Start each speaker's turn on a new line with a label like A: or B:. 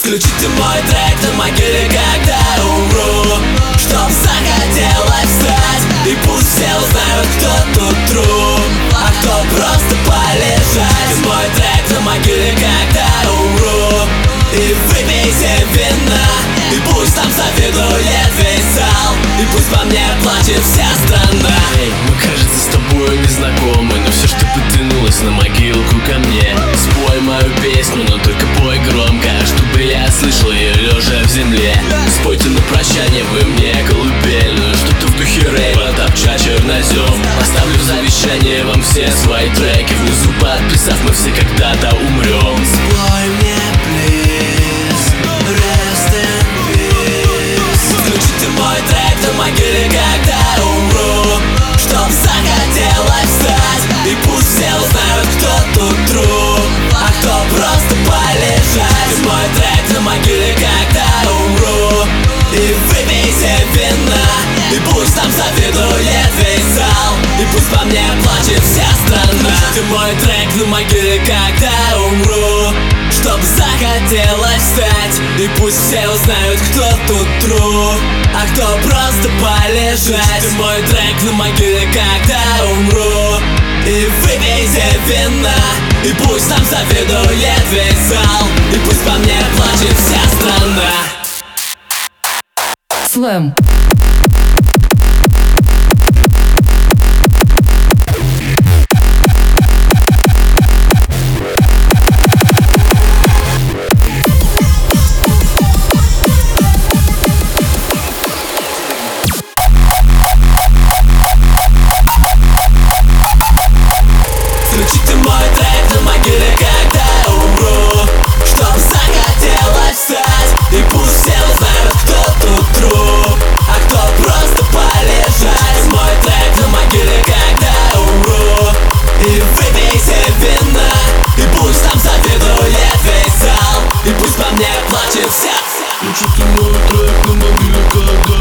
A: Включите мой трек на могиле, когда умру, чтоб захотелось встать, и пусть все узнают, кто тут труп, а кто просто полежать. Мой трек на могиле, когда умру, и выпейте вина, и пусть там завидует весь зал, и пусть по мне плачет вся страна.
B: Эй, мы, кажется, с тобой не знакомы, но все, что потянулось на могилку ко мне. Спой мою песню, но только пой громко, чтобы я слышал ее лежа в земле. Спойте на прощание вы мне колыбельную, что-то в духе рейва, топча чернозем. Оставлю завещание вам все свои треки, внизу подписав, мы все когда-то умрем.
A: Спой мне, please, rest in peace. Включите мой трек на могиле, когда умру, чтоб захотелось встать, и пусть все узнают, кто тут труп, а кто просто полежать. Мой трек на могиле, когда умру, и выпейте вина, и пусть там завидует весь зал, и пусть по мне плачет вся страна. Ты мой трек на могиле, когда умру, чтоб захотелось встать, и пусть все узнают, кто тут труп, а кто просто полежать. Ты мой трек на могиле, когда умру, и выпейте вина, и пусть там завидует весь зал, и пусть по мне плачет вся страна.
C: Слэм.
A: Включите мой трек на могиле, когда умру, чтоб захотелось встать, и пусть все узнают, кто тут труп, а кто просто полежать. Мой трек на могиле, когда умру, и выпейте вина, и пусть там завидует весь зал, и пусть по мне плачет вся.
B: Включите мой трек на могиле, когда